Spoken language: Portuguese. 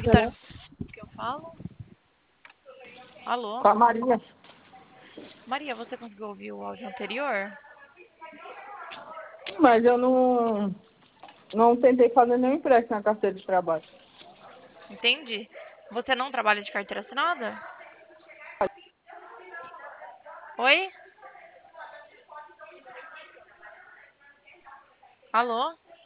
Vitória, né? o que eu falo? Alô? Com a Maria. Maria, você conseguiu ouvir o áudio anterior? Mas eu não tentei fazer nenhum empréstimo na carteira de trabalho. Entendi. Você não trabalha de carteira assinada? Oi? Alô?